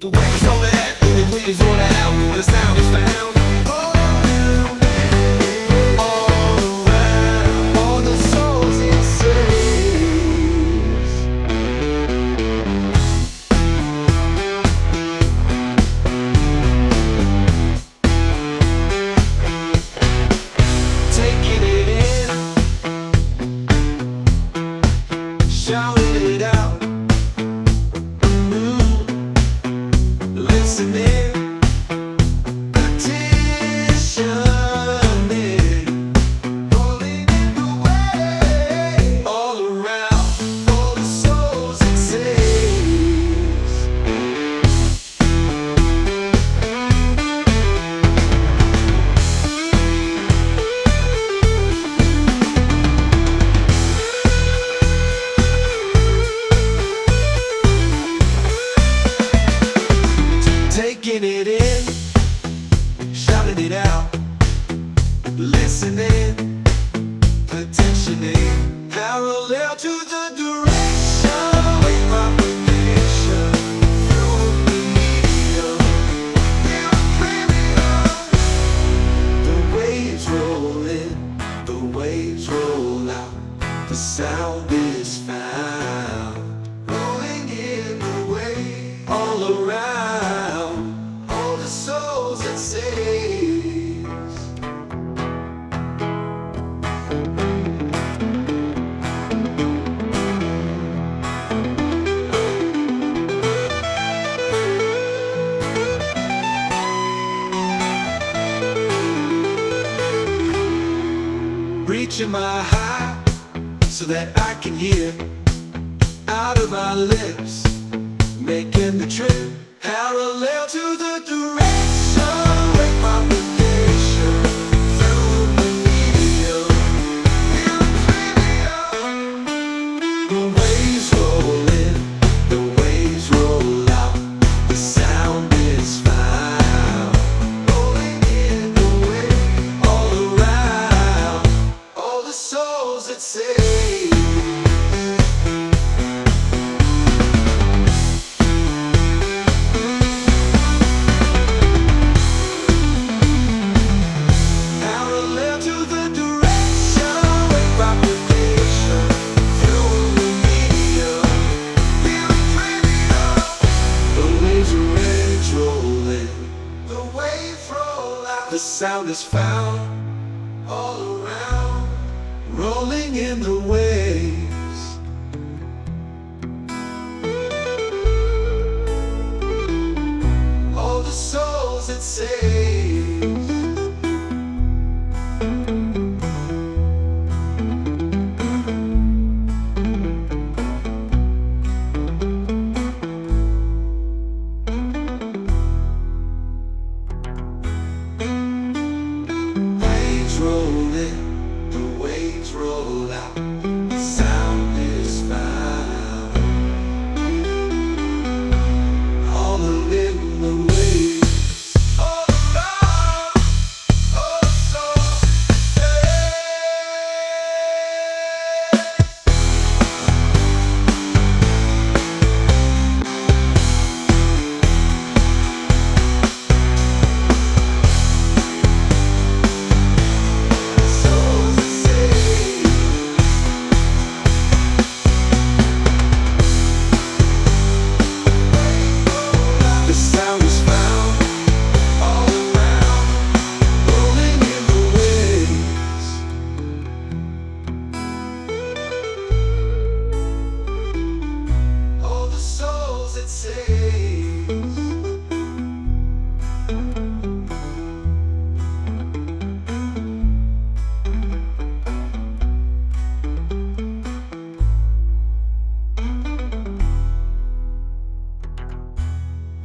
The waves roll it, the waves roll out, the sound is found. All around, all the souls it saves. Taking it in, shouting it out. Listening, petitioning, rolling in the way, all around, all the souls it saves. Taking it in, shouting it out, listening, petitioning, parallel to the direction, wait propagation through the medium, the waves roll in, the waves roll out, the sound is found, rolling in the way, all around, the souls it saves. Reaching my high so that I can hear out of my lips, making the trip parallel to the direction, wake propagation through the medium, the waves roll in, the waves roll out, the sound is found, rolling in the way, all around, all the souls it saves. The sound is found all around, rolling in the waves. All the souls it saves.